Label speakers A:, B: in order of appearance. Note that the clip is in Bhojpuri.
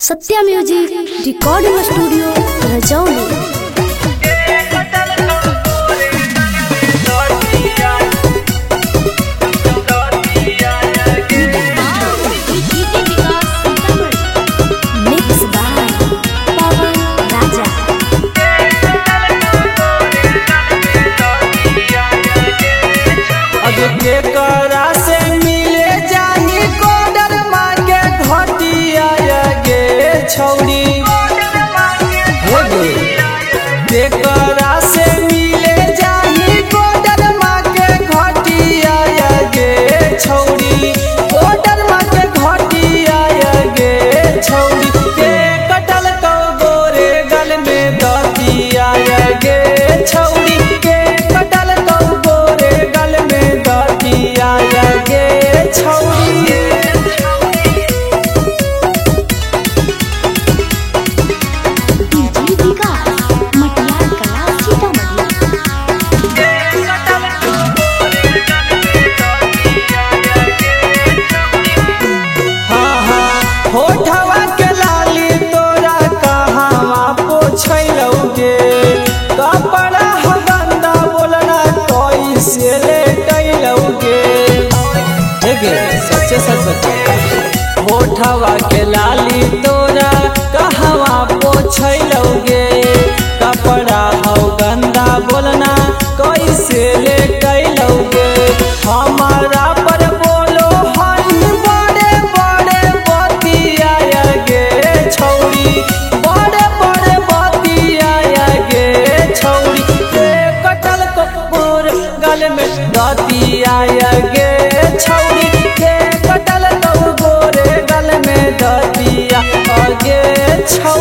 A: सत्या म्यूजिक रिकॉर्डिंग स्टूडियो रजौली।
B: केकरा से मिले जाही कोडर माँ के घटिया गे छौरी, कोडर माँ के घटिया गे छौरी, के कटल कौ गोरे गल में दतिया गे छौरी, के कटल कौ गोरे गल में दतिया गे छौरी। होठवा के लाली तोरा कहाँवा पोछलौगे, कपड़ा गंदा बोलना कैसे लेटलौगे। सच्चे सच बता, होठवा के लाली तोरा कहाँवा पोछलौगे, कपड़ा गंदा बोलना कैसे लेटलौगे। हमारा पर बोलो हई बड़े बड़े बतिया गे छौरी, बड़े बड़े बतिया गे छौरी, के कटल कपूर गल में दतिया गे छौरी, के कटल कपूर गल में दतिया गे छौरी।